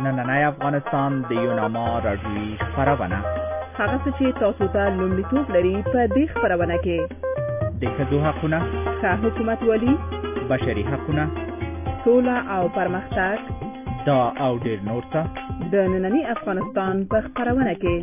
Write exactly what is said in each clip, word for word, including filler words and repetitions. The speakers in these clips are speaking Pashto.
نننی افغانستان د یوناما راډیویي خپرونه هغه څه چې تاسو ته لومړیتوب لري په دې خپرونه کې د ښځو حقونه، ښه حکومتولي، بشري حقونه، سوله او پرمختګ، دا او ډېر نور څه د نننی افغانستان په خپرونه کې.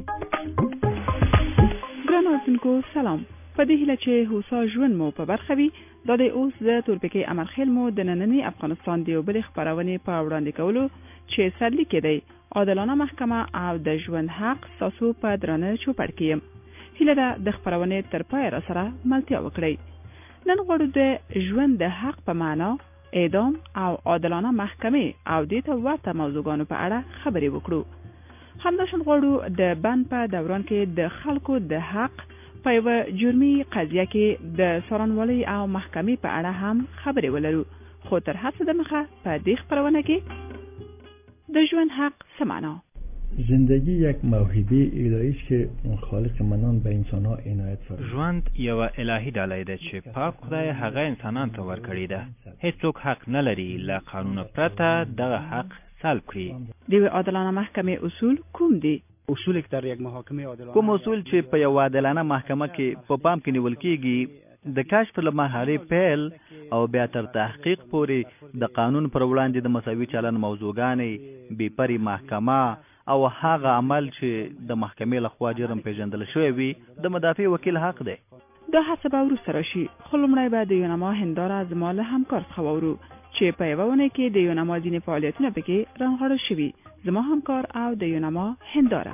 ګران اوسونکو سلام. په دې هیله چې هوسا ژوند مو په برخه وي، دا د اوس د تورپیکۍ امرخیل مو د نننی افغانستان د یو بلې خپرونې په وړاندې کولو چې سرلیک دی عادلانه محکمه او د ژوند حق ستاسو په درانه چوپړ کې یم. هیله ده د خپرونې تر پایه را سره ملتیا وکړئ. نن غواړو د ژوند د حق په معنا، اعدام او عادلانه محکمې او دې ته ورته موضوعګانو په اړه خبرې وکړو. همداشان غواړو د بند په دوران کې د خلکو د حق په یوه جرمي قضیه کې د څارنوالۍ او محکمې په اړه هم خبرې ولرو. خو تر هڅه دمخه په دې خپرونه کې د ژوند حق څه معنا؟ زندگی یک موهبه الهی است که خالق منان به انسان‌ها عنایت فرموده. ژوند یو الهی ډالۍ ده چې پاک خدای هغه انسانانو ته ورکړی ده. هیڅوک حق نه لري له قانون پرته دغه حق سلب کړي. د عادلانه محکمې اصول کوم دي؟ اصول یک در یک محاکمه عادلانه کوم اصول چې په یو عادلانه محکمه کې په پام کې نیول کېږي د کشف له مرحلې پیل او بیا تر تحقیق پورې د قانون پر وړاندې د مساوي چلند موضوعګانې، بې پرې محکمه او هغه عمل چې د محکمې لخوا جرم پیژندل شوی وي د مدافع وکیل حق دی. دا هڅه به وروسته راشي، خو لومړی به د یوناما هنداره زما له همکار څخه واورو چې په یوه اونۍ کې د یوناما ځینې فعالیتونه پکې رانغاړل شوي. زما همکار او د یوناما هنداره.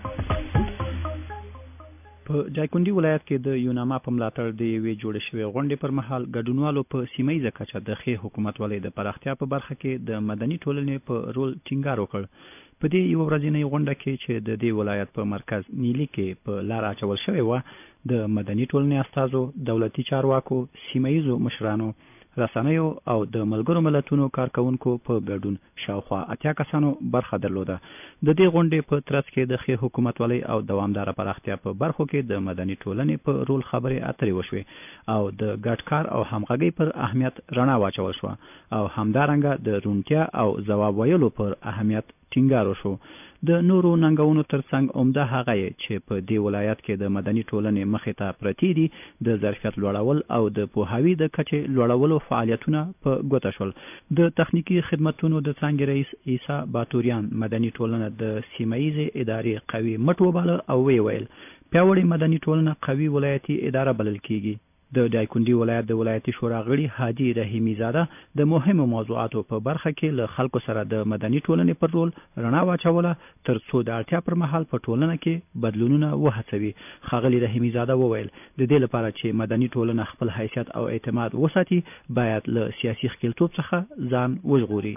په جایکونډي ولایت کې د یوناما په ملاتړ د یوې جوړې شوې غونډې پر مهال ګډونوالو په سیمه ییزه کچه د ښې حکومتولۍ د پراختیا په برخه کې د مدني ټولنې په رول ټینګار وکړ. په دې یو ورځنۍ غونډه کې چې د دې ولایت په مرکز نیلي کې په لار اچول شوې وه، د مدني ټولنې استازو، دولتي چارواکو، سیمه ییزو مشرانو، رسنیو او د ملګرو ملتونو کارکونکو په ګډون شاوخوا اتیا کسانو برخه درلوده. د دې غونډې په ترڅ کې د ښې حکومتولۍ او دوامداره پراختیا په برخو کې د مدني ټولنې په رول خبرې اترې وشوې او د ګډ کار او همغږۍ پر اهمیت رڼا واچول شوه او همدارنګه د روڼتیا او ځواب ویلو پر اهمیت ټینګار وشو. د نورو ننګونو ترڅنګ عمده هغه چې په دې ولایت کې د مدني ټولنې مخې ته پرتې دي د ظرفیت لوړول او د پوهاوي د کچې لوړولو فعالیتونه په ګوته شول. د تخنیکی خدمتونو د څانګې رئیس عیسی باتوریان مدني ټولنه د سیمه ییزې ادارې قوي مټ وباله او وی ویل پیاوړې مدني ټولنه قوي ولایتي اداره بلل کیږي. د دایکنډي ولایت د ولایتي شورا غړي حاجي رحیمي زاده د مهمو موضوعاتو په برخه کې له خلکو سره د مدني ټولنې پر رول رڼا واچوله تر څو د اړتیا پر مهال په ټولنه کې بدلونونه وهڅوي. ښاغلي رحیمي زاده وویل د دې لپاره چې مدني ټولنه خپل حیثیت او اعتماد وساتي باید له سیاسي ښکېلتوب څخه ځان وژغوري.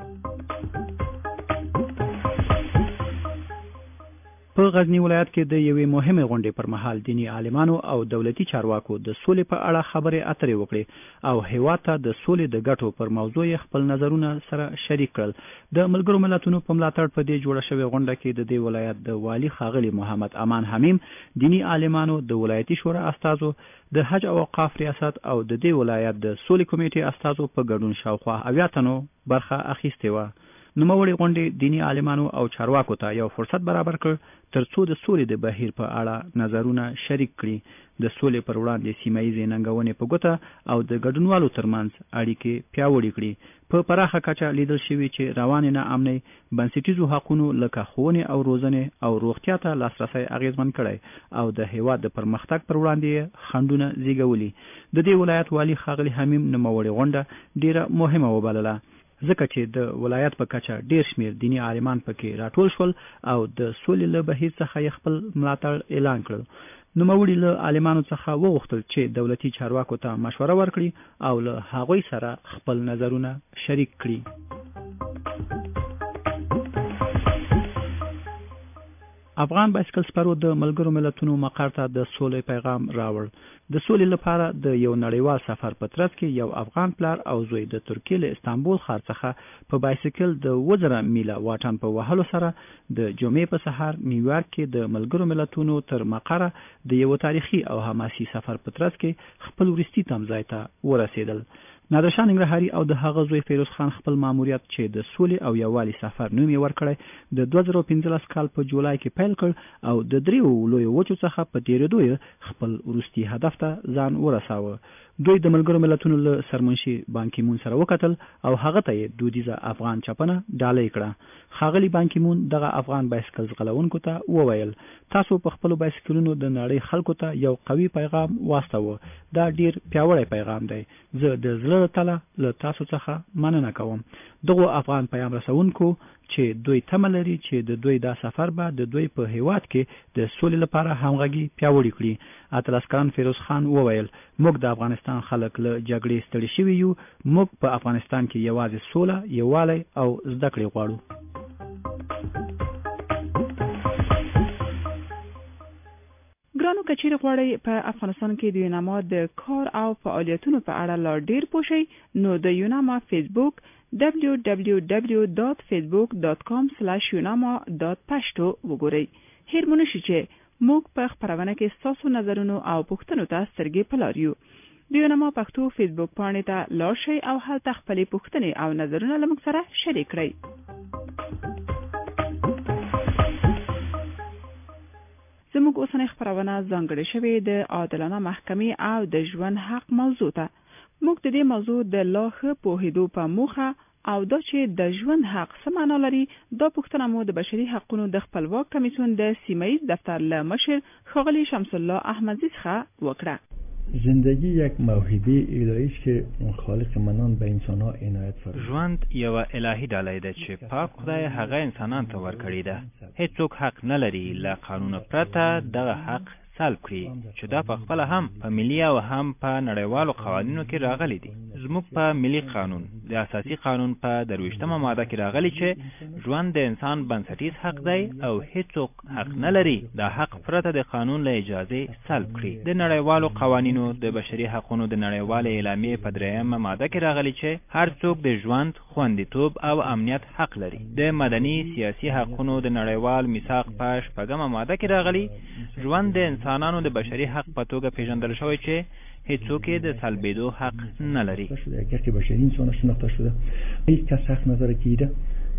په غزنی ولایت کې د یوې مهمه غونډې پر مهال دینی عالمانو او دولتي چارواکو د سولې په اړه خبرې اترې وکړې او هیواد ته د سولې د ګټو پر موضوع خپل نظرونه سره شریک کړل. د ملګرو ملتونو په ملاتړ په دې جوړه شوې غونډه کې د دې ولایت د والی ښاغلي محمد امان حمیم، دینی عالمانو، د ولایتي شورا استازو، د حج او اوقاف ریاست او د دې ولایت د سولې کمیټې استازو په ګډون شاوخوا اویا تنو برخه اخیستې وه. نوموړې غونډې دینی عالمانو او چارواکو ته یو فرصت برابر کړ ترڅو د سولې د بهیر په اړه نظرونه شریک کړي، د سولې پر وړاندې سیمه ییزې ننګونې په ګوته او د ګډونوالو ترمنځ اړیکې پیاوړې کړي. په پراخه کچه لیدل شوي چې روانې ناامنۍ بنسټیزو حقونو لکه ښوونې او روزنې او روغتیا ته لاسرسی اغیزمن کړی او د هیواد د پرمختګ پر وړاندې خنډونه زیږولي. د دې ولایت والی ښاغلي حمیم نوموړې غونډه ډیره مهمه وبلله ځکه چې د ولایت په کچه ډیر شمیر دینی عالمان پکې راټول شول او د سولې له بهیر څخه یې خپل ملاتړ اعلان کړ. نوموړي له عالمانو څخه وغوښتل چې دولتي چارواکو ته مشوره ورکړي او له هغوی سره خپل نظرونه شریک کړي. افغان بایسکل سپرو د ملګرو ملتونو مقر ته د سولې پیغام راوړ. د سولې لپاره د یو نړیوال سفر په ترڅ کې یو افغان پلار او زوی د ترکیې له استانبول ښار څخه په بایسکل د اووه زره میله واټن په وهلو سره د جمعې په سهار نیویارک کې د ملګرو ملتونو تر مقره د یو تاریخي او حماسي سفر په ترڅ کې خپل وروستي تمځای ته ورسېدل. نادر شاه ننګرهاري او د هغه زوی فیروز خان خپل ماموریت چې د سولې او یووالي سفر نوم یې ورکړی د دوه زره پنځلس کال په جولای کې پیل کړ او د دریو لویو وچو څخه په تیرېدو یې خپل وروستي هدف ته ځان ورساوه. دوی د ملګرو ملتونو له سرمنشي بانکی مون سره وکتل او هغه ته یې دودیزه افغان چپنه ډالۍ کړه. ښاغلي بانکی مون دغه افغان بایسکل ځغلونکو ته وویل تاسو په خپلو بایسکلونو د نړۍ خلکو ته یو قوي پیغام واستوه. دا ډیر پیاوړی پیغام دی. زه د زړه تله له تاسو څخه مننه کوم. دغه افغان پیغام رسونکو چې دوی تمه لري چې د دوی دا سفر به د دوی په هیواد کې د سولې لپاره همغږي پیاوړې کړي. اتلس کلن فیروز خان وویل موږ د افغانستان خلک له جګړې ستړي شوي یو. موږ په افغانستان کې یوازې سوله، یووالی او زده کړې غواړو. ګرانو کچېرې غواړئ په افغانستان کې د یوناما د کار او فعالیتونو په اړه لا ډیر پوه شئ نو د یوناما فیسبوک دبلیو دبلیو دبلیو ډاټ فیسبوک ډاټ کام سلاش یوناما ډاټ پښتو وګورئ. هیر مو نشي چې موږ په خپرونه کې ستاسو نظرونو او پوښتنو ته سترګې په لار یو. د یوناما پښتو فیسبوک پاڼې ته لاړ شئ او هلته خپلې پوښتنې او نظرونه له موږ سره شریک کړئ. زموږ اوسنۍ خپرونه ځانګړې شوې د عادلانه محکمې او د ژوند حق موضوع ته. موږ د دې موضوع د لا ښه پوهېدو په موخه او دا چې د ژوند حق څه معنا لري دا پوښتنه مو د بشري حقوقو د خپلواک کمیسیون د سیمه‌ایز دفتر له مشر ښاغلي شمس الله احمدزی څخه وکړه. زندگی یک موهبه الهی است که خالق منان به انسان‌ها عنایت فرمود. ژوند یو الهي ډالۍ ده چې پاک خدای هغه انسانانو ته ورکړی ده. هیڅوک حق نه لري له قانون پرته دغه حق سلب کړي چې دا په خپل هم په ملي او هم په نړیوالو قوانینو کې راغلي دي. زموږ په ملي قانون د اساسي قانون په درویشتمه ماده کې راغلي چې ژوند د انسان بنسټیز حق دی او هیڅوک حق نه لري دا حق پرته د قانون له اجازه سلب کړي. د نړیوالو قوانینو د بشري حقوقو د نړیوالې اعلامیې په دریمه ماده کې راغلي چې هر څوک د ژوند، خوندیتوب او امنیت حق لري. د مدني سیاسي حقوقو د نړیوال میثاق په شپږمه ماده کې راغلي ژوند د انسانانو د بشري حق په توګه پیژندل شوی چې هیڅوک یې د سلبېدو حق نه لري. یک حق بشری انسان شناخته شده. هیچ کس حق نداره که ایده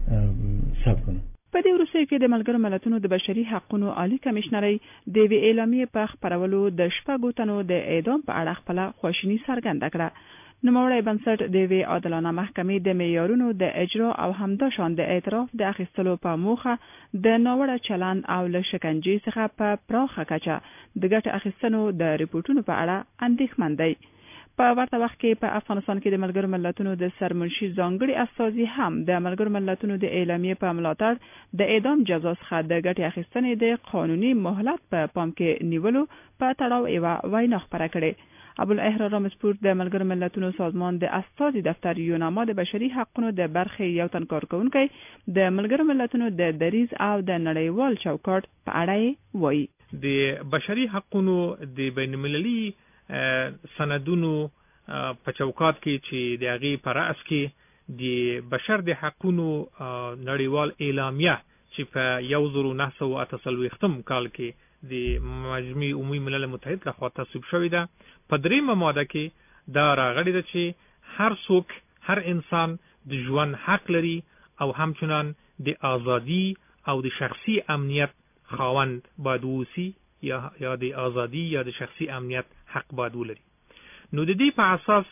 سلب کنه. په دې وروستیو کې د ملګرو ملتونو د بشري حقوقو عالی کمشنرۍ د یوې اعلامیې په خپرولو د شپږو تنو د اعدام په اړه خپله خواشیني څرګنده کړه. نوموړی بنسټ د یوې عادلانه محکمې د معیارونو د اجرا او همداشان د اعتراف د اخیستلو په موخه د ناوړه چلند او له شکنجې څخه په پراخه کچه د ګټې اخیستنو د ریپورټونو په اړه اندېښمن دی. په ورته وخت کې په افغانستان کې د ملګرو ملتونو د سرمنشي ځانګړي استازي هم د ملګرو ملتونو د اعلامیې په ملاتړ د اعدام جزا څخه د ګټې اخیستنې د قانوني مهلت په پام کې نیولو په تړاو یوه وینا خپره کړې. ابوالاحرار رامسپور د ملګرو ملتونو سازمان د استازي دفتر یوناما د بشري حقوقو د برخې یو تن کارکونکی د ملګرو ملتونو د دریز او د نړیوال چوکاټ په اړه وایي. د بشري حقوقو د بین المللي سندونو په چوکاټ کې چې د هغې په رأس کې د بشر د حقوقو نړیوال اعلامیه چې په یو زر و نهه سوه اته څلوېښتم کال کې د مجمع عمومي ملل متحد لخوا تصویب شوې ده. په دریمه ماده کې دا راغلي ده چې هر څوک، هر انسان د ژوند حق لري او همچنان د ازادي او د شخصي امنیت خاوند باید ووسي یا یا د ازادي یا د شخصي امنیت حق باید ولري. نو د دې په اساس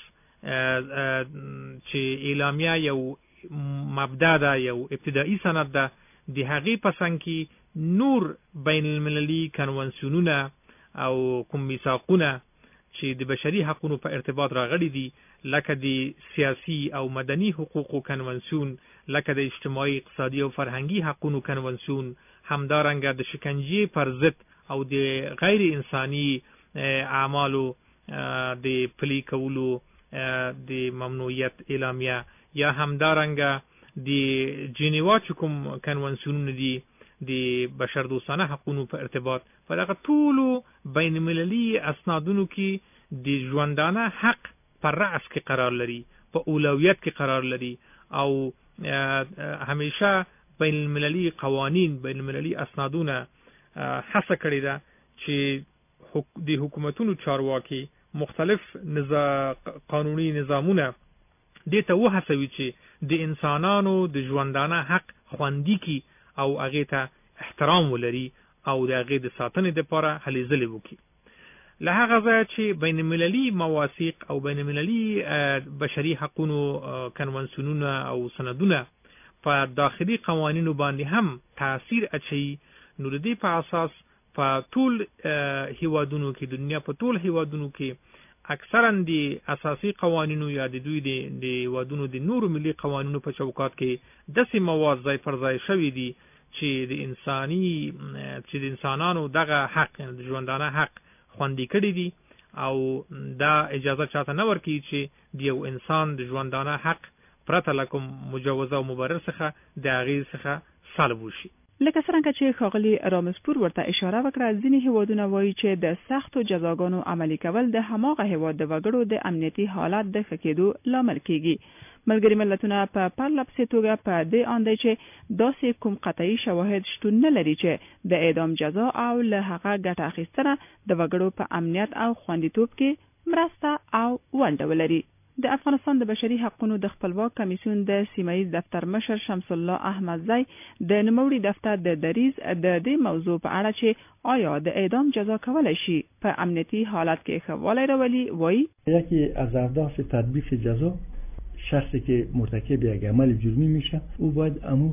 چې اعلامیه یو مبدا ده، یو ابتدایي سند ده، د هغې په څنګ کې نور بین المللي کنونسیونونه او کوم میثاقونه چې د بشري حقوقو په ارتباط راغلي دي لکه د سیاسي او مدني حقوقو کنونسیون، لکه د اجتماعي، اقتصادي او فرهنګي حقوقو کنونسیون، همدارنګه د شکنجې پر ضد او د غیر انساني اعمالو د پلي کولو د ممنوعیت اعلامیه، یا همدارنګه د جنیوا چې کوم کنونسیونونه دي د بشر دوستانه حقوقو په ارتباط په دغه ټولو بین المللي اسنادونو کې د ژوندانه حق پر رأس کې قرار لري، په اولویت کې قرار لري او همیشه بین المللي قوانین، بین المللي اسنادونه هڅه کړې ده چې د حکومتونو چارواکي مختلف نظام قانوني نظامونه دې ته وهڅوي چې د انسانانو د ژوندانه حق خوندي کی او هغه ته احترام ولري او د هغه د ساتنې لپاره هلې ځلې وکړي. له هغه ځایه چې بین المللي مواثیق او بین المللي بشري حقوقو کنونسیونونه او سندونه په داخلي قوانینو باندې هم تاثیر اچي، نو د دې په اساس په ټول هیوادونو کې د دنیا په ټول هیوادونو کې اکثرا د اساسي قوانینو یا د دوی د هیوادونو د نورو ملي قوانینو په چوکاټ کې داسې مواد ځای پر ځای شوي دي چې د انساني چې د انسانانو دغه حق د ژوندانه حق خوندي کړی دي او دا اجازه چاته نه ورکوي چې د یو انسان د ژوندانه حق پرته له کوم مجوزه او مبرر څخه د هغې څخه سلب وشي. لکه څرنګه چې ښاغلي رامسپور ورته اشاره وکړه، ځینې هیوادونه وایي چې د سختو جزاګانو عملي کول د هماغه هیواد د وګړو د امنیتي حالت د ښه کېدو لامل کیږي. ملګري ملتونه په پرله پسې توګه په دې اند دی چې داسې کوم قطعي شواهد شتون نه لري چې د اعدام جزا او له هغه ګټه اخیستنه د وګړو په امنیت او خوندیتوب کې مرسته او ونډه ولري. د افغانستان د بشري حقوقو د خپلواک کمیسیون د سیمایي دفتر مشر شمس الله احمدزی د نوموړي دفتر د دریز د دې موضوع په اړه چې آیا د اعدام جزا کولای شي په امنیتي حالت کې ښه والی راولي وایي یکی از اهداف تطبیق جزا شخصی که مرتکب یک عمل جرمی میشه او باید امو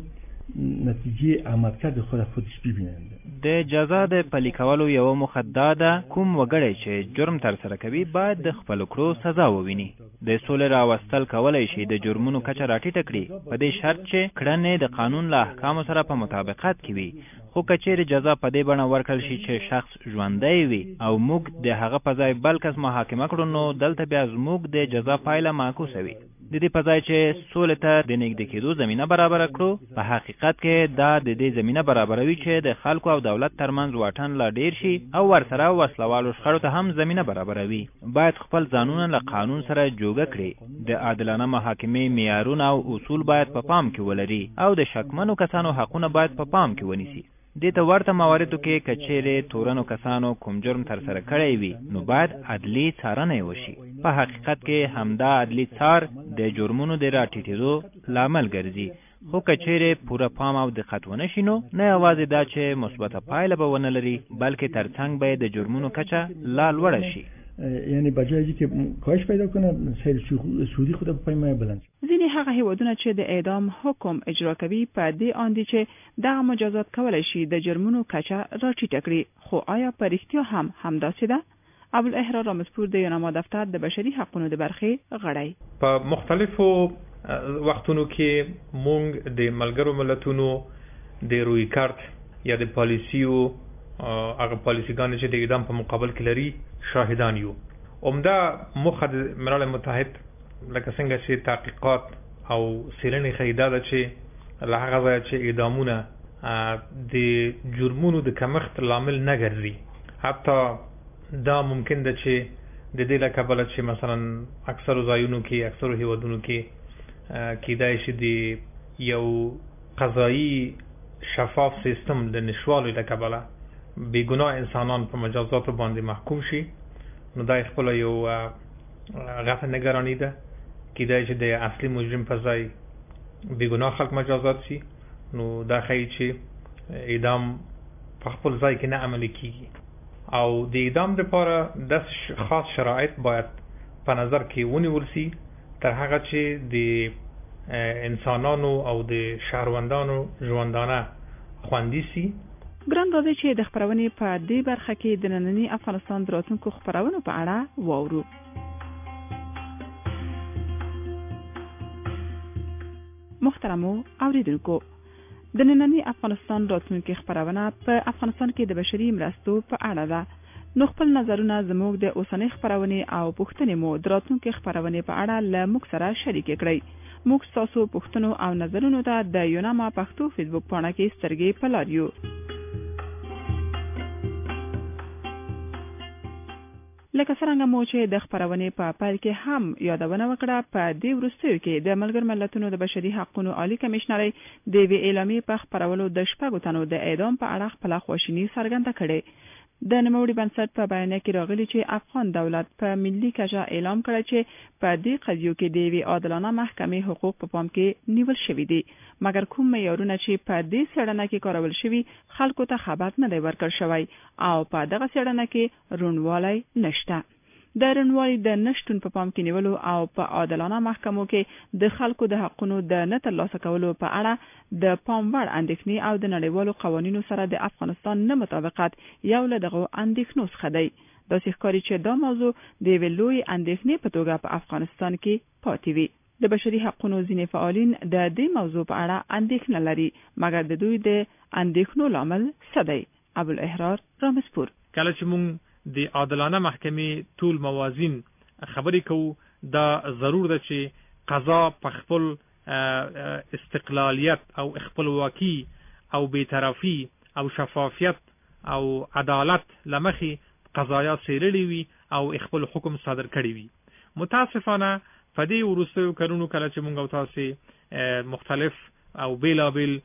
نتیجه عملکرد خود خودش ببینند. د جزا د پلي کولو یو مخدا ده کوم وګړی چې جرم تر سره کوي باید د خپل کړو سزا وویني. د سولې راوستل کولای شي د جرمونو کچه راټیټه کړي په دې شرط چې کړنې د قانون له احکامو سره په مطابقت کې وي. خو کچېرې جزا په دې بڼه ورکړل شي چې شخص ژوندی وي او موږ د هغه په ځای بل کس محاکمه کړو، نو دلته بیا زموږ د جزا پایله معکوسه وي. د دې په ځای چې سولې ته د نږدې کېدو زمینه برابره کړو، په حقیقت کې دا د دې زمینه برابروي چې د خلکو او دولت ترمنځ واټن لا ډیر شي او ورسره وسلوالو شخړو ته هم زمینه برابروي. باید خپل ځانونه له قانون سره جوګه کړي. د عادلانه محاکمې معیارونه او اصول باید په پام کې ولري او د شکمنو کسانو حقونه باید په پام کې ونیسي. دې ته ورته مواردو کې کچېرې تورنو کسانو کوم جرم تر سره کړی وي، نو باید عدلي څارنه وشي. په حقیقت کې همدا عدلي څار د جرمونو د راټیټېدو لامل ګرځي. خو کچېرې پوره پام او دقت ونه شي، نو نه یوازې دا چې مثبته پایله به ونه لري بلکې ترڅنګ به د جرمونو کچه لا لوړه شي. یعنی بجای که کاهش پیدا کنه سیر سودی خود په پایمه بلند. ځینې هغه هیوادونه چې د اعدام حکم اجرا کوي په دې اند دي چې دغه مجازات کولای شي د جرمونو کچه راټیټه کړي. خو آیا په رښتیا هم همداسې ده؟ ابوالاحرار رامسپور د یوناما دفتر د بشري حقوقو د برخې غړی. په مختلفو وختونو کې مونږ د ملګرو ملتونو د روی کارت یا د پالیسیو هغه پالیسیګانې چې د اعدام په مقابل کې لري شاهدان یو. عمده موخه د ملل متحد لکه څنګه چې تحقیقات او څېړنې ښیي دا ده چې له هغه ځایه چې اعدامونه د جرمونو د کمښت لامل نه ګرځي. حتی دا ممکن ده چې د دې له کبله چې مثلا اکثرو ځایونو کې اکثرو هیوادونو کې کیدای شي د یو قضایي شفاف سیستم د نشوالو له کبله بیګناه انسانان په مجازاتو باندې محکوم شي، نو دا خپل یو غټه نگرانی ده. کیدای چې د اصلي مجرم په ځای بیګناه خلک مجازات شي، نو دا ښیي چې اعدام په خپل ځای کې نه عملي کیږي. او د اعدام لپاره د خاص شرایط باید په نظر کې ونیول شي تر هغه چې د انسانانو او د شهروندانو ژوندانه خوندي شي. ګران راځي چې د خبرونې په دې برخه کې د ننني افغانستان د راتلونکو خبرونو په اړه واورو. محترمو اوریدونکو، د ننني افغانستان راتلونکي خبرونه په افغانستان کې د بشري مرستو په اړه ده. نو خپل نظرونه زموږ د اوسنۍ خبرونې او پوښتنې مو د راتلونکي خبرونې په اړه له موږ سره شریک کړئ. موږ ستاسو پوښتنو او نظرونو ته د یوناما پښتو فیسبوک پاڼه کې سترګې په لار یو. لکه څرنګه مو چې د خبرونې په پیل کې هم یادونه وکړه، په دې وروستیو کې د ملګرو ملتونو د بشري حقوقو عالی کمشنرۍ د یوې اعلامیې په خپرولو د شپږو تنو د اعدام په اړه خپله خواشیني څرګنده کړې. د نوموړي بنسټ په بیانیه کې راغلي چې افغان دولت په ملي کچه اعلان کړی چې په دې قضیو کې د یوې عادلانه محکمې حقوق په پام کې نیول شوي دي، مګر کوم معیارونه چې په دې څېړنه کې کارول شوي خلکو ته خبر نه دی ورکړل شوی او په دغه څېړنه کې روڼوالی نشته. د روڼوالي د نشتون په پام کې نیولو او په عادلانه محکمو کې د خلکو د حقونو د نه ترلاسه کولو په اړه د پام وړ اندېښنې او د نړیوالو قوانینو سره د افغانستان نه مطابقت یو له دغو اندېښنو څخه دی. داسې ښکاري چې دا موضوع د یوې لویې اندېښنې په توګه په افغانستان کې پاتې وي. د بشري حقونو ځینې فعالین د دې موضوع په اړه اندېښنه لري، مګر د دوی د اندېښنو لامل څه دی؟ ابوالاحرار رامسپور. کله چې موږ د عادلانه محکمې ټول موازین خبرې کوو، دا ضرور ده چې قضا په خپل استقلالیت او خپلواکي او بی‌طرفي او شفافیت او عدالت لمخې قضایا څېړلې وي او خپل حکم صادر کړی وي. متاسفانه په دې وروستیو کلونو کله چې موږ او تاسې مختلف او بیلابیل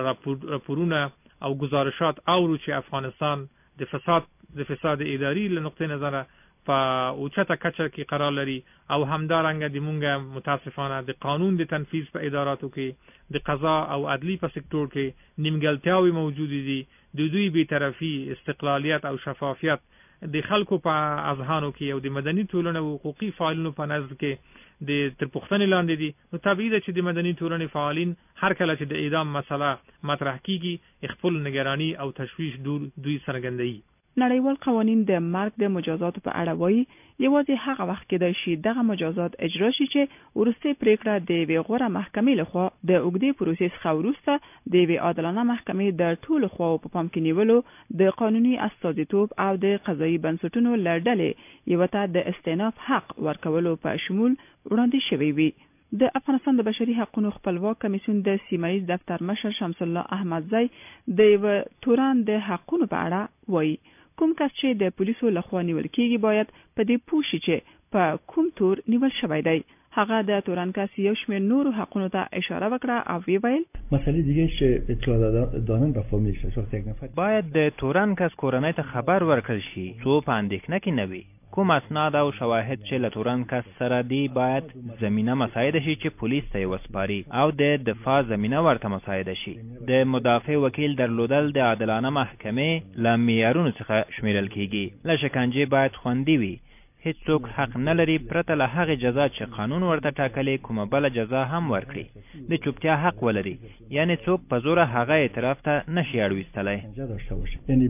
راپورونه او گزارشات اورو چې افغانستان د فساد د فساد اداري له نقطې نظره په اوچته کچه کې قرار لري او همدارنګه د مونږه متاسفانه د قانون د تنفیذ په اداراتو کې د قضا او عدلی په سکتور کې نیمګړتیاوې موجود دي. د دوی بی‌طرفي، استقلالیت او شفافیت د خلکو په اذهانو کې او د مدني ټولنې او حقوقي فعالینو په نظر کې د تر پوښتنې لاندې دي. نو طبیعي ده چې د مدني ټولنې فعالین هر کله چې د اعدام مسله مطرح کیږي خپل نگرانی او تشویش دور دوی څرګندوي. نړیوال قوانین د مرګ د مجازاتو په اړه وایي یوازې هغه وخت کېدای شي دغه مجازات اجرا شي چې وروستۍ پریکړه د یوې غوره محکمې لخوا د اوږدې پروسې څخه وروسته د یوې عادلانه محکمې د ټولو خواو په پام کې نیولو د قانوني استازیتوب او د قضایي بنسټونو له ډلې یوه ته د استئناف حق ورکولو په شمول وړاندې شوی وي. د افغانستان د بشري حقوقو خپلواک کمیسیون د سیمایي دفتر مشر شمس الله احمدزی د یو توران د حقوقو په اړه وایي کوم کس چې د پولیسو لخوا نیول کېږي باید په دې پوه شي چې په کوم تور نیول شوی دی. هغه د تورن کس یو شمېر نورو حقونو ته اشاره وکړه او وی ویل مسئله دیگه چې اطلاع دادن به فامیلش باید د تورن کس کورنۍ ته خبر ورکړل شي څو په اندېښنه کې نه وي. کوم اسناد او شواهد چې له تورن کس سره دی باید زمینه مساعده شي چې پولیس ته وسپاري او د دفاع زمینه ورته مساعده شي. د مدافع وکیل درلودل د عادلانه محکمې له معیارونو څخه شمیرل کیږي. له شکنجې باید خوندي وي. هیڅوک حق نه لري پرته له هغې جزا چې قانون ورته ټاکلې کومه بله جزا هم ورکړي. د چوپتیا حق ولري، یعنی څوک په زوره هغه اعتراف ته نشي اړویستلی. یعنی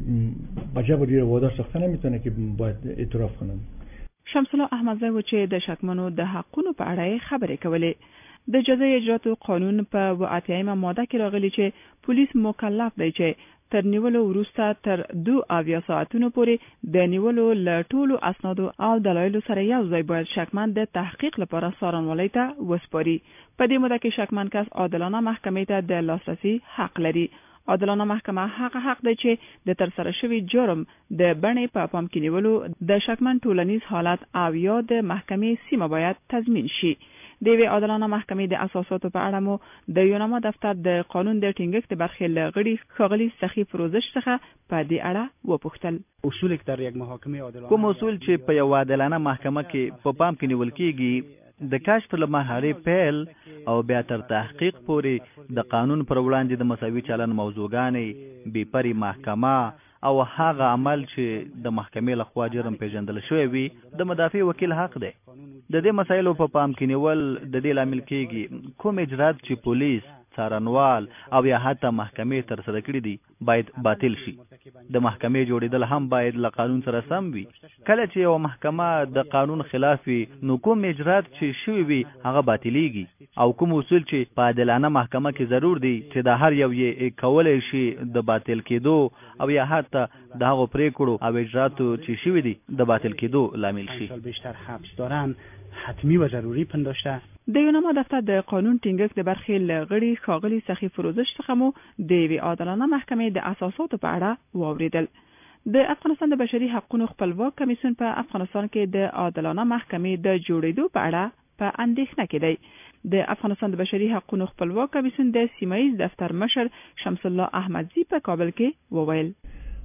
بجبر یه وادار ساخته نمیتونه که باید اعتراف کنن. شمس الله احمدزی و چې د شکمنو د حقونو په اړه خبرې کولې. د جزای اجراتو قانون په اووه اتیایمه ماده کې راغلي چې پولیس مکلف دی چې تر نیولو وروسته تر دو اویا ساعتونو پورې د نیولو له ټولو اسنادو او دلایلو سره یو ځای باید شکمن د تحقیق لپاره څارنوالۍ ته وسپاري. په دې موده کې شکمن کس عادلانه محکمې ته د لاسرسي حق لري. عادلانه محکمه هغه حق دی چې د ترسره شوي جرم د بڼې په پام کې نیولو د شکمن ټولنیز حالت او یا د محکمې سیمه باید تضمین شي. د یوې عادلانه محکمې د اساساتو په اړه مو د یوناما دفتر د قانون د ټینګښت برخې له غړي ښاغلي سخي فروزش څخه په دې اړه وپوښتل. اصول کې در یک محاکمه عادلانه کوم اصول چې په یو عادلانه محکمه کې په پام کې نیول کېږي د کشف له مرحلې پیل او بیا تر تحقیق پورې د قانون پر وړاندې د مساوي چلن موضوعګانې بې پرې محکمه او هغه عمل چې د محکمې لخوا جرم پیژندل شوی وي د مدافع وکیل حق دی. د دې مسایلو په پام کې نیول د دې لامل کېږي کوم اجرات چې پولیس، څارنوال او یا حتی محکمې ترسره کړي دي باید باطل شي. د محکمې جوړېدل هم باید له قانون سره سم وي. کله چې یو محکمه د قانون خلاف وي نو کوم اجرات چې شوي وي هغه باطلیږي او کوم اصول چې په عادلانه محکمه کې ضرور دي چې د هر یو یې کولی شي د باطل کېدو او یا حتی د هغو پریکړو او اجراتو چې شوي دي د باطل کېدو لامل شي. بیشتر حبس دارن حتمی و ضروری پنداشته. د یوناما دفتر د قانون ټینګښت د برخې له غړي ښاغلي سخي فروزش څخه مو د یوې عادلانه محکمې د اساساتو په اړه واورېدل. د افغانستان د بشري حقوقو خپلواک کمیسیون په افغانستان کې د عادلانه محکمې د جوړېدو په اړه په اندېښنه کې دی. د افغانستان د بشري حقوقو خپلواک کمیسیون د سیمایي دفتر مشر شمس الله احمدزی په کابل کې وویل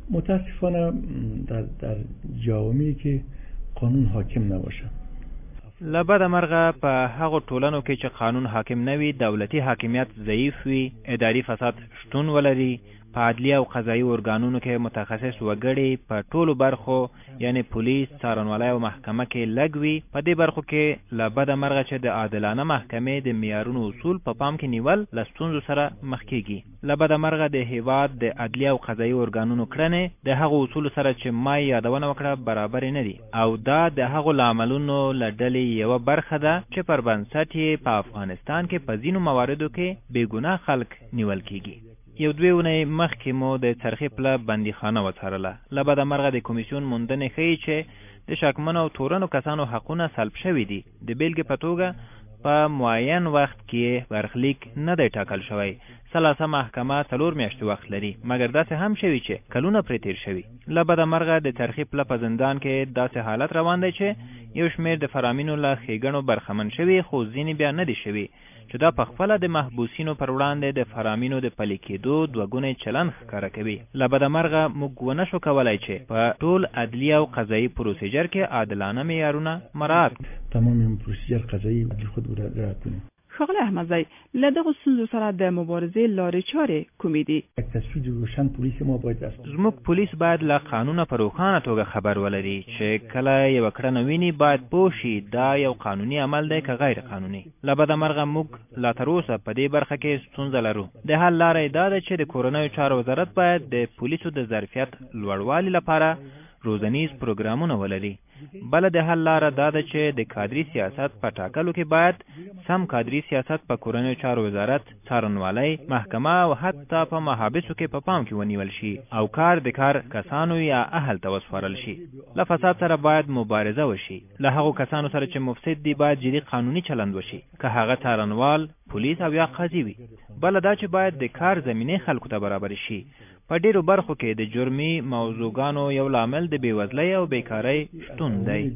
متاسفانه در در جوامعی که قانون حاکم نباشه، لبد مرغه په هغو ټولنو کې چې قانون حاکم نه وي، دولتي حاکمیت ضعیف وي، اداري فساد شتون ولري، په عدلیه او قضایي ارګانونو کې متخصص وګړي په ټولو برخو یعنی پولیس، څارنوالۍ او محکمه کې لږ وي. په دې برخو کې لبد مرغه چې د عادلانه محکمې د معیارونو اصول په پام کې نیول له ستونزو سره مخ کېږي. لبد مرغه د هیواد د عدلیه او قضایي ارګانونو کړنې د هغو اصولو سره چې ما یادونه وکړه برابرې نه دي، او دا د هغو له عملونو له ډلې یوه برخه ده چې پر بنسټ یې په افغانستان کې په ځینو مواردو کې بېګناه خلک نیول کېږي. یو دوی اونۍ مخکې مو د څرخي پله بندیخانه وڅارله. لبد مرغه د کمیسیون موندنې ښیي چې د شکمنو او تورنو کسانو حقونه سلب شوي دي. د بیلګې په توګه په معین وخت کې برخلیک نه دی ټاکل شوی. ثلاثه محکمه څلور میاشتې وخت لري، مګر داسې هم شوي چې کلونه پرې تیر شوي. لبد مرغه د څرخي پله په زندان کې داسې حالت روان دی چې یو شمېر د فرامینو له ښېګڼو برخمن شوي، خو ځینې بیا نه دي شوي، چې دا پخپله د محبوسینو پر وړاندې د فرامینو د پلي کېدو دوه ګونی چلند ښکاره کوي. لبد مرغه موږ ونه شو کولی چې په ټول عدلیه او قضایي پروسیجر کې عادلانه معیارونه مراعات تمام پروسیجر قضایي خود رعایت کنیم. ښاغلی احمدزی، له دغو ستونزو سره د مبارزې لارې چارې کومې دي؟ تصویر روشن پولیس ما باید است. زموږ پولیس باید له قانونه په روښانه توګه خبر ولري چې کله یوه کړنه ویني باید پوه شي دا یو قانوني عمل دی که غیر قانوني. لبد مرغه موږ لا تر اوسه په دې برخه کې ستونزه لرو. د حل لاره یې دا ده چې د کورنیو چارو وزارت باید د پولیسو د ظرفیت لوړوالي لپاره روزنیز پروګرامونه ولري. بله د حل لاره دا ده چې د کادري سیاست په ټاکلو کې باید سم کادري سیاست په کورنیو چارو وزارت، څارنوالۍ، محکمه او حتی په محابسو کې په پام کې ونیول شي او کار د کار کسانو یا اهل ته وسپارل شي. له فساد سره باید مبارزه وشي. له هغو کسانو سره چې مفسد دي باید جدي قانوني چلند وشي، که هغه څارنوال، پولیس او یا قاضي وي. بله دا چې باید د کار زمینې خلکو ته برابر شي. په ډیرو برخو کې د جرمي موضوعګانو یو لامل د بېوزلۍ او بیکارۍ شتون دی.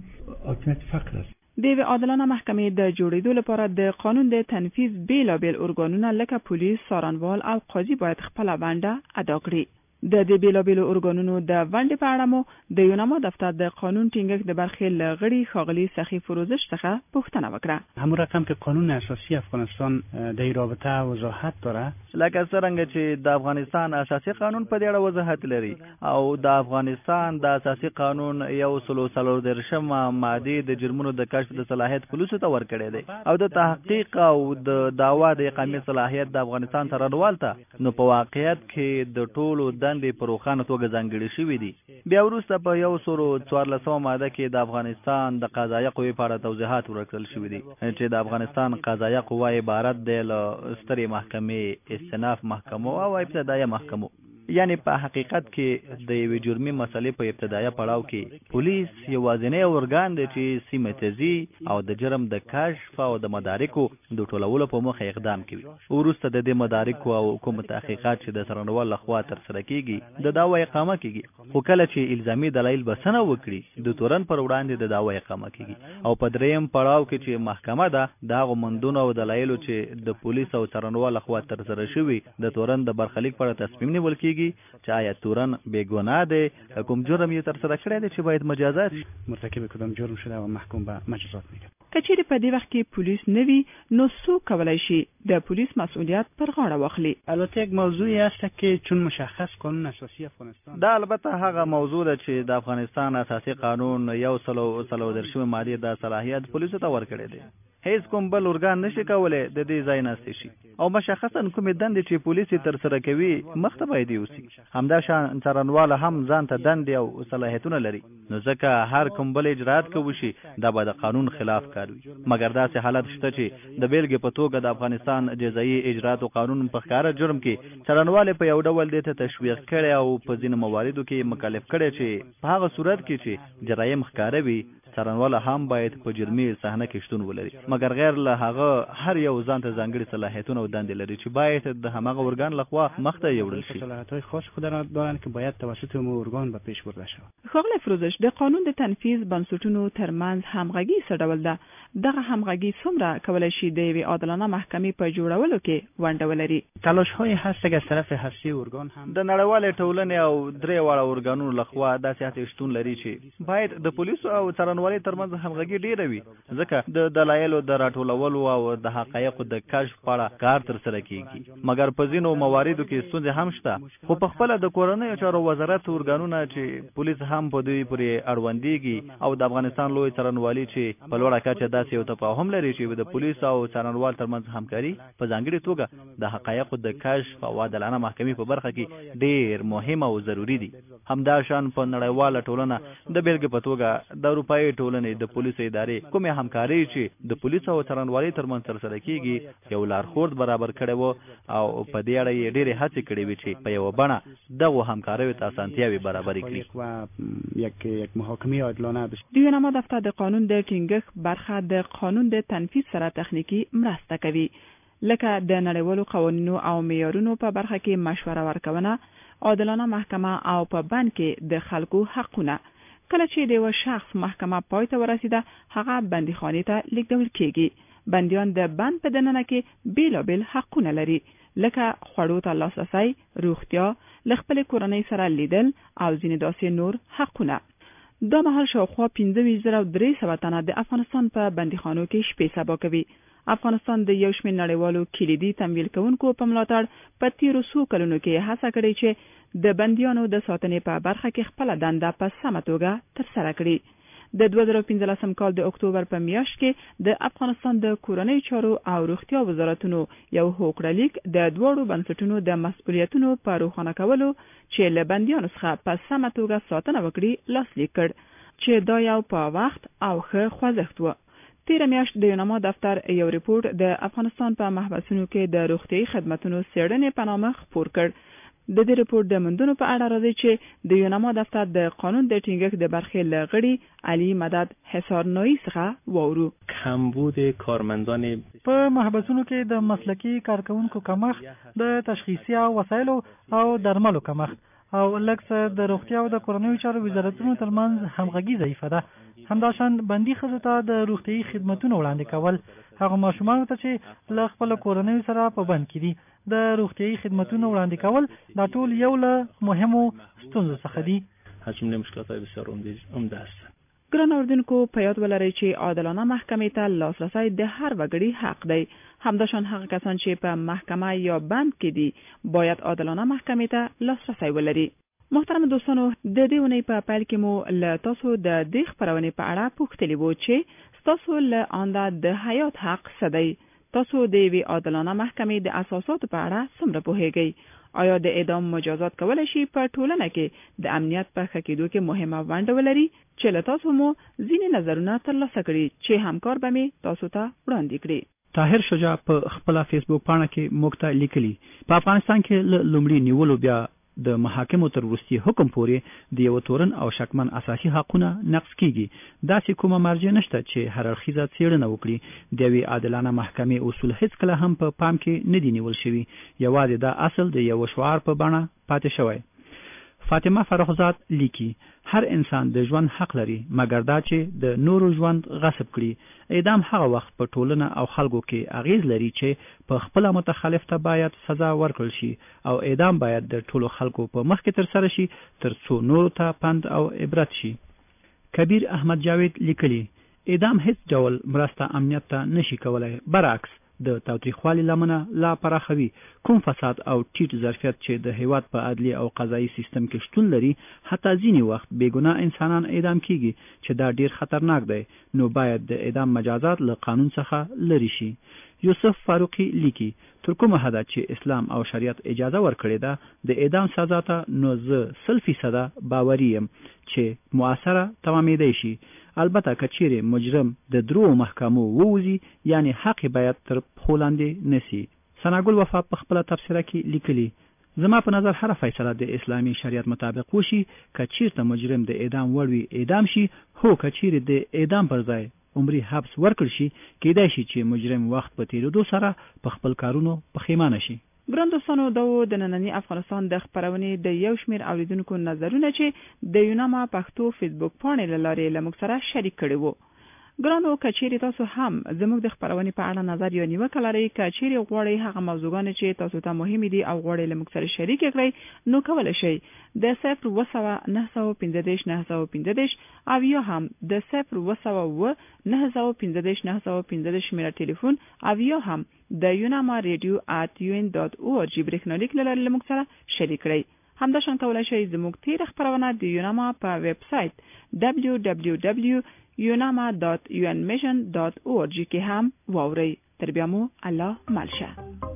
د یوې عادلانه محکمې د جوړېدو لپاره د قانون د تنفیذ بېلابېل ارګانونه لکه پولیس، څارنوال او قاضي باید خپله ونډه ادا کړي. د دې بېلابېلو ارګانونو د ونډې په اړه مو د یوناما دفتر د قانون ټینګښت د برخې له غړي ښاغلي سخي فروزش څخه پوښتنه وکړه. همون رقم که قانون اساسی افغانستان در این رابطه وضاحت داره، لکه څرنګه چې د افغانستان اساسي قانون په دې اړه وضاحت لري او د افغانستان د اساسي قانون یو سلو څلور دېرشمه ماده د جرمونو د کشف د صلاحیت پولیسو ته ورکړی دی او د تحقیق او د دعوا د اقامې صلاحیت د افغانستان څارنوال ته، نو په واقعیت کې د ټولو دندې په روښانه توګه ځانګړې شوي دي. بیا وروسته په یو سلو څوارلسمه ماده کې د افغانستان د قضایه قوې په اړه توضیحات ورکړل شوي دي چې د افغانستان قضایه قوه عبارت دی له سترې محکمې، استئناف محکمو او ابتدایه محکمو. یعنی په حقیقت کې د یوې جرمي مسلې په ابتدایه پړاو کې پولیس یوازینی ارګان دی چې سیمه ته ځي او د جرم د کشف او د مدارکو د ټولولو په موخه اقدام کوي. وروسته د دې مدارکو او کوم تحقیقات چې د څارنوال لخوا ترسره کیږي د دعوا اقامه کیږي، خو کله چې الزامي دلایل بسنه وکړي د تورن پر وړاندې د دعوا اقامه کیږي او په دریم پړاو کې چې محکمه ده د هغو مندونو او دلایلو چې د پولیس او څارنوال لخوا ترسره شوي د تورن د برخلیک پر تصمیم نیول کیږي چې آیا تورن بېګناه دی، کوم جرم یې ترسره کړی دی چې باید مجازات شي، مرتکب کدام جرم شده و محکوم به مجازات میشه. که چیرې په دې وخت کې پولیس نه وي نو څوک کولی شي د پولیس مسئولیت پر غاړه واخلي؟ البته یک موضوعی است که چون مشخص قانون اساسی افغانستان، دا البته هغه موضوع ده چې د افغانستان اساسي قانون یو سلو څلور دېرشمه ماده د صلاحیت پولیسو ته ورکړی دی. هیڅ کوم بل ارګان نشي کولی د دې ځای ناستی شي او مشخصا کومې دندې چې پولیس ترسره کوي مخته باید یوسي. همدا شان څارنوال هم ځان ته دندې او صلاحیتونه لري، نو ځکه هر کوم بل اجرات که وشي دا به د قانون خلاف کار وي. مګر داسې حالت شته چې د بیلګې په توګه د افغانستان جزایي اجرات او قانون په ښکاره جرم کې څارنوال په یو ډول دې ته تشویق کړي او په ځینو مواردو کې مکلف کړي چې په هغه صورت کې چې جرایم ښکاره وي څارنوال هم باید په جرمي صحنه کې شتون ولري، مګر غیر له هغه هر یو ځان ته ځانګړي صلاحیتونه او دندې لري چې باید د هماغه ارګان لخوا مخته یوړل شي. صلاحیت‌های خاص خود را دارند که باید توسط مو ارگان به پیش برده شود. ښاغلی فروزش، د قانون د تنفیذ بنسټونو ترمنځ همغږي څه ډول ده؟ دغه همغږي څومره کولای شي د یوې عادلانه محکمې په جوړولو کې ونډه ولري؟ تلاش‌های هست که از طرف هستی ارگان هم د نړیوالې ټولنې او درې واړه ارګانونو لخوا داسې هڅې شتون لري چې باید د پولیسو او څارنوالۍ ترمنځ همغږي ډیره وي، ځکه د دلایلو د راټولولو او د حقایقو د کشف په اړه کار ترسره کیږي. مګر په ځینو مواردو کې ستونزې هم شته، خو په خپله د کورنیو چارو وزارت ارګانونه چې پولیس هم په دوی پورې اړوندېږي او د افغانستان لوی څارنوالي چې په لوړه کچه داسې یو تفاهم لري چې د پولیس او څارنوال ترمنځ همکاري په ځانګړې توګه د حقایقو د کشف او عادلانه محکمې په برخه کې ډېر مهم او ضروري دي. همدا شان په نړیواله ټولنه د بیلګې په توګه د اروپایي ټولنې د پولیسو ادارې کومې همکاري چې د پولیسو او څارنوالۍ ترمنځ ترسره کیږي یو لارښود برابر کړی و او په دې اړه یې ډېرې هڅې کړې وې چې په یوه بڼه دغو همکاریو ته اسانتیاوې برابرې کړي. یک یک محاکمه عادلانه بشه. د یوناما دفتر د قانون د ټینګښت برخه د قانون د تنفیذ سره تخنیکی مرسته کوي، لکه د نړیوالو قوانینو او معیارونو په برخه کې مشوره ورکونه، عادلانه محکمه او په بند کې د خلکو حقونه. کله چې د یو شخص محکمه پای ته ورسیده، هغه بندیخانې ته لیږدول کیږي. بندیان د بند په دننه کې بیلابیل حقونه لري، لکه خوړو ته لاسرسی، روغتیا، له خپلې کورنۍ سره لیدل او ځینې داسې نور حقونه. دا مهال شاوخوا پنځه ویشت زره درې سوه تنه د افغانستان په بندیخانو کې شپې سبا کوي. افغانستان د یو شمېر نړیوالو کلیدي تمویل کوونکو په ملاتړ په تیرو څو کلونو کې هڅه کړې چې د بندیانو د ساتنې په برخه کې خپله دنده په سمه توګه ترسره کړي. د دوه زره پنځلسم کال د اکتوبر په میاشت کې د افغانستان د کورنۍ چارو او روغتیا وزارتونو یو هوکړلیک د دواړو بنسټونو د مسؤلیتونو په روښانه کولو چې له بندیانو څخه په سمه توګه ساتنه وکړي لاسلیک کړ، چې دا یو په وخت او ښه خوځښت و. تیره میاشت د یوناما دفتر یو ریپورت د افغانستان په محبسونو کې د روغتیايي خدماتو څېړنې په نامه خپور کړ. د دې ریپورت د موندنو په اړه راځي چې د یوناما دفتر د قانون د ټینګښت د برخې له غړي علي مدد حصارنایی څخه واورو. کمبود کارمندان په محبسونو کې د مسلکي کارکونکو کمښت، د تشخیصي وسایلو او درملو کمښت او لکه د روغتیا او د کورنیو چارو وزارتونو ترمنځ همغږي ضعیفه ده. همداشان بندي ښځو ته د روغتیايي خدمتونو وړاندې کول، هغه ماشومانو ته چې له خپل کورنیو سره په بند کې دي د روغتیايي خدمتونو وړاندې کول، دا ټول یو له مهمو ستونزو څخه دي. از جمله مشکلات بسیار عمده است. ګران اوردونکو، په یاد ولرئ چې عادلانه محکمې ته لاسرسی د هر وګړي حق دی. همداشان هغه کسان چې په محکمه یا بند کې دي باید عادلانه محکمې ته لاسرسی ولري. محترم دوستانو، د دې ونې په پیل کې مو له تاسو د دې خپرونې په اړه پوښتلي وو چې ستاسو له آنده د حیات حق څه دی؟ تاسو د یوې عادلانه محکمې د اساساتو په اړه څومره پوهیږئ؟ آیا د اعدام مجازات کولی شي په ټولنه کې د امنیت په ښه کېدو کې مهمه ونډه ولري؟ چې له تاسو مو ځینې نظرونه ترلاسه کړي چې همکار به مې تاسو ته وړاندې کړي. طاهر شجاع په خپله فیسبوک پاڼه کې موږ ته لیکلي، په افغانستان کې له لومړي نیولو بیا د محاکمو تر وروستي حکم پورې د یو تورن او شکمن اساسي حقونه نقض کیږي. داسې کومه مرجع نشته چې هر اړخیزه څېړنه وکړي. د یوې عادلانه محکمې اصول هیڅکله هم په پام کې نه دي نیول شوي، یوازې دا اصل د یو شعار په بڼه پاتې شوی. فاطمه فرخزاد لیکي، هر انسان د ژوند حق لري، مګر دا چې د نورو ژوند غصب کړي. اعدام هغه وخت په ټولنه او خلکو کې اغیز لري چې په خپل متخلف ته باید سزا ورکړل شي، او اعدام باید د ټولو خلکو په مخ کې ترسره شي تر څو نورو ته پند او عبرت شي. کبیر احمد جاوید لیکلي، اعدام هیڅ ډول مرسته امنیت ته نشي کولای، برعکس د تاوتریخوالي لمنه لا پراخوي. کوم فساد او ټیټ ظرفیت چې د هیواد په عدلي او قضایي سیستم کې شتون لري، حتی ځینې وخت بېګناه انسانان اعدام کیږي، چې دا ډیر خطرناک دی. نو باید د اعدام مجازات له قانون څخه لري شي. یوسف فاروقي لیکي، تر کومه حده چې اسلام او شریعت اجازه ورکړې ده د اعدام سزا ته، نو زه سل فیصده باوري یم چې مؤثره تمامېدی شي. البته که چیرې مجرم د درو محکمو ووځي، یعنی حق باید تر پښو لاندې نسی. ثناګل وفا په خپله تبصره کې لیکلي، زما په نظر هر فیصله د اسلامي شریعت مطابق وشي، که چیرته مجرم د اعدام وړ وي اعدام شي، هو که چیرې د اعدام پر ځای عمري حبس ورکړ شي، کېدای شي چې مجرم وخت په تیریدو سره په خپل کارونو پښیمانه شي. ګران دوستانو، دا د نننی افغانستان د خپرونې د یو شمېر اوریدونکو نظرونه چې د یوناما پښتو فیسبوک پاڼې له لارې له موږ سره شریک کړي وو. ګرانو، که چیرې تاسو هم زموږ د خپرونې په اړه نظر یا نیوکه لرئ، که چیرې غواړئ هغه موضوعګانې چې تاسو ته مهمې دي او غواړئ له موږ سره شریک کړئ، نو کولی شئ د صفر اوه سوه نهه سوه پنځه دېرش نهه سوه پنځه دېرش او یا هم د صفر اوه سوه اوه نهه سوه پنځه دېرش نهه سوه پنځه دېرش شمېره ټلیفون او یا هم د یوناما ریډیو ات یو ان ډاټ او ار جی برېښنالیک له لارې له موږ سره شریک کړئ. همداشان کولی شئ زموږ تېره خپرونه د یوناما په ویب سایټ دبلیو دبلیو دبلیو یوناما ډاټ یو ان میشن ډاټ او ار جی کې هم واورئ. تر بیا مو الله مل شه.